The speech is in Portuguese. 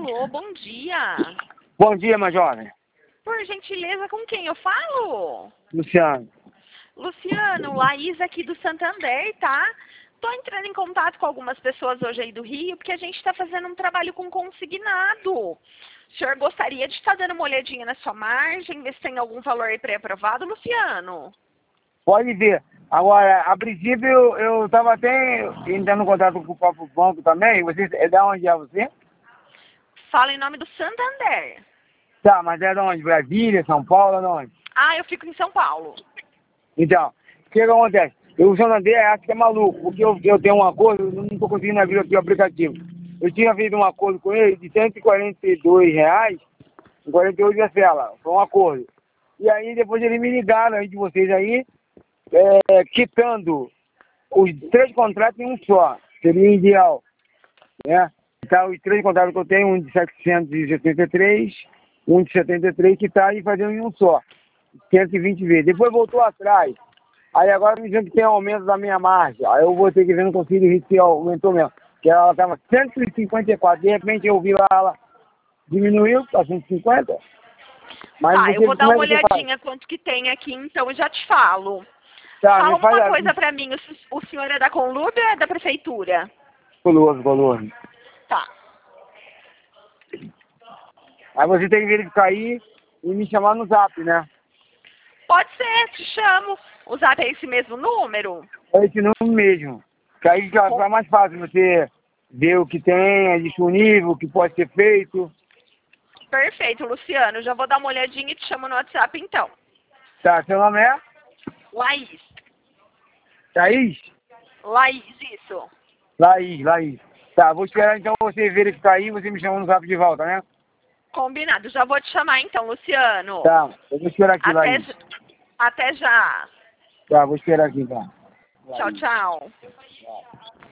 Alô, bom dia. Bom dia, Major. Por gentileza, com quem eu falo? Luciano. Luciano, Laís aqui do Santander, tá? Tô entrando em contato com algumas pessoas hoje aí do Rio, porque a gente está fazendo um trabalho com consignado. O senhor gostaria de estar dando uma olhadinha na sua margem, ver se tem algum valor aí pré-aprovado, Luciano? Pode ver. Agora, a princípio, eu estava até entrando em contato com o próprio banco também. Você, é de onde é você? Fala em nome do Santander. Tá, mas é de onde? Brasília, São Paulo, de onde? Ah, eu fico em São Paulo. Então, o que acontece? O Santander acho que é maluco, porque eu tenho um acordo, eu não estou conseguindo abrir aqui o aplicativo. Eu tinha feito um acordo com ele de R$ 142, 48 parcelas, foi um acordo. E aí depois eles me ligaram aí de vocês aí, quitando os 3 contratos em um só, seria ideal, né? Então, os 3 contratos que eu tenho, um de 773, um de 73, que está aí fazendo em um só, 120 vezes. Depois voltou atrás, aí agora me dizendo que tem aumento da minha margem, aí eu vou ter que ver no conselho de risco que aumentou mesmo, que ela estava 154, de repente eu vi lá, ela diminuiu para 150, mas Tá, eu você, vou dar como é uma que você faz? olhadinha quanto que tem aqui, então eu já te falo. Tá, Fala me faz uma assim, coisa pra mim, o senhor é da Conlube ou é da prefeitura? Coloso. Tá. Aí você tem que verificar aí e me chamar no zap, né? Pode ser, te chamo. O zap é esse mesmo número? É esse número mesmo. Que aí fica mais fácil você ver o que tem, é disponível, o que pode ser feito. Perfeito, Luciano. Já vou dar uma olhadinha e te chamo no WhatsApp então. Tá, seu nome é? Laís. Thaís? Laís, isso. Laís. Tá, vou esperar então você verificar aí e você me chama no zap de volta, né? Combinado. Já vou te chamar então, Luciano. Tá, eu vou esperar aqui, Até, Laís. até já. Tá, vou esperar aqui, tá. Tchau, Laís. tchau. Tá.